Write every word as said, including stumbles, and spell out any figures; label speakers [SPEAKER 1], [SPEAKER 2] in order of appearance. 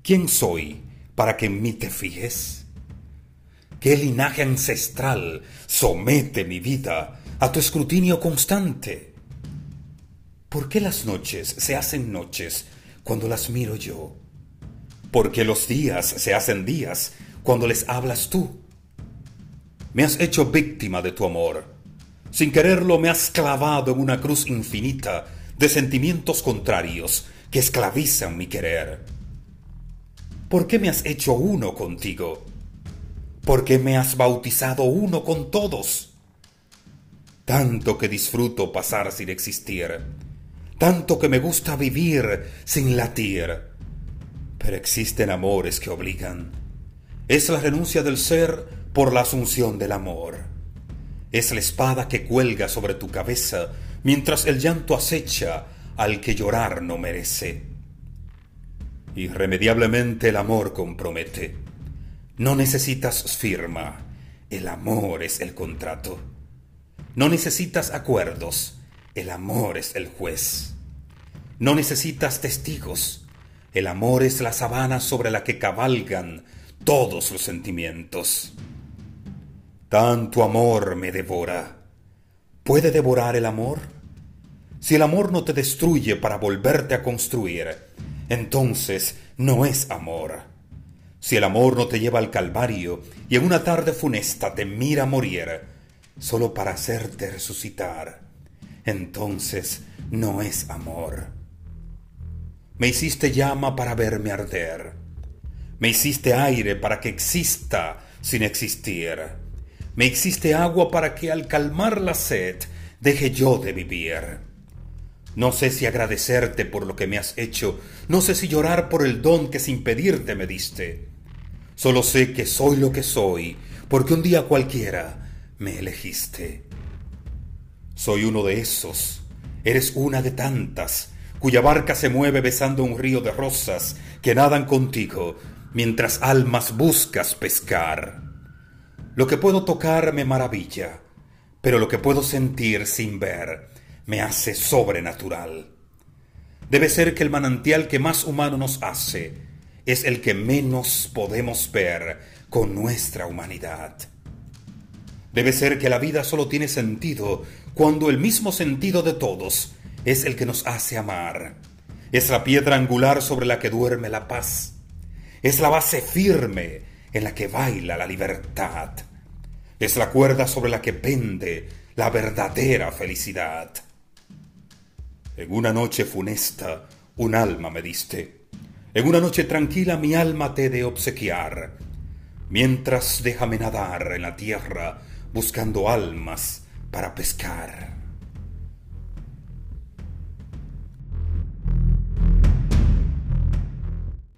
[SPEAKER 1] ¿Quién soy para que en mí te fijes? ¿Qué linaje ancestral somete mi vida a tu escrutinio constante? ¿Por qué las noches se hacen noches cuando las miro yo? ¿Por qué los días se hacen días cuando les hablas tú? Me has hecho víctima de tu amor. Sin quererlo me has clavado en una cruz infinita de sentimientos contrarios que esclavizan mi querer. ¿Por qué me has hecho uno contigo? ¿Por qué me has bautizado uno con todos? Tanto que disfruto pasar sin existir, tanto que me gusta vivir sin latir. Pero existen amores que obligan. Es la renuncia del ser por la asunción del amor. Es la espada que cuelga sobre tu cabeza mientras el llanto acecha al que llorar no merece. Irremediablemente el amor compromete. No necesitas firma, el amor es el contrato. No necesitas acuerdos, el amor es el juez. No necesitas testigos, el amor es la sabana sobre la que cabalgan todos los sentimientos. Tanto amor me devora. ¿Puede devorar el amor? Si el amor no te destruye para volverte a construir, entonces no es amor. Si el amor no te lleva al calvario y en una tarde funesta te mira morir, solo para hacerte resucitar, entonces no es amor. Me hiciste llama para verme arder. Me hiciste aire para que exista sin existir. Me hiciste agua para que al calmar la sed deje yo de vivir. No sé si agradecerte por lo que me has hecho, no sé si llorar por el don que sin pedirte me diste. Solo sé que soy lo que soy, porque un día cualquiera me elegiste. Soy uno de esos, eres una de tantas, cuya barca se mueve besando un río de rosas que nadan contigo, mientras almas buscas pescar. Lo que puedo tocar me maravilla, pero lo que puedo sentir sin ver me hace sobrenatural. Debe ser que el manantial que más humano nos hace es el que menos podemos ver con nuestra humanidad. Debe ser que la vida solo tiene sentido cuando el mismo sentido de todos es el que nos hace amar. Es la piedra angular sobre la que duerme la paz. Es la base firme en la que baila la libertad. Es la cuerda sobre la que pende la verdadera felicidad. En una noche funesta, un alma me diste. En una noche tranquila mi alma te he de obsequiar. Mientras déjame nadar en la tierra buscando almas para pescar.